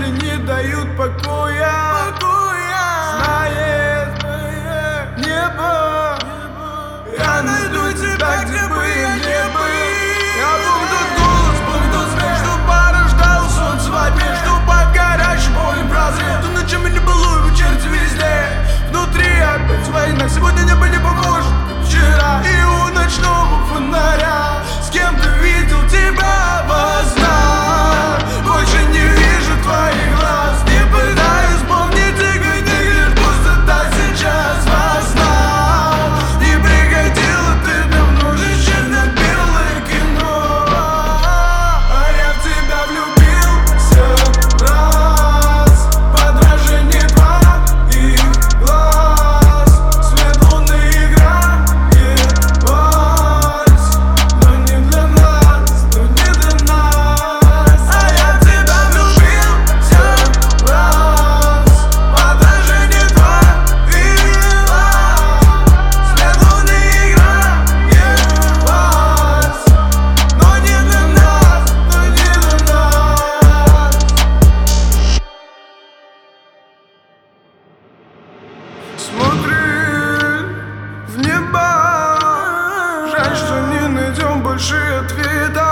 мысли не дают покоя. Знает небо, я найду тебя, где бы я не был. Я был тот голос, был тот смех, что порождал солнце во тьме, что под горячим полем прозрел. Ты ночами не было, вечерти везде. Внутри опять война, сегодня небо не похоже, как вчера. И у ночного фонаря с кем ты видел тебя во снах. Больше не вижу твоих глаз, не пытаюсь помнить их, где лишь пустота сейчас во снах. Не приходила ты давно, лишь черно-белое кино. А я в тебя влюбился раз, подражение твоих глаз. Свет луны играет вальс, но не для нас, но не для нас. А я в тебя влюбился раз, подражение твоих глаз. Свет луны играет вальс, но не для нас, но не для нас. Смотри в небо, жаль, что не найдем больше ответа.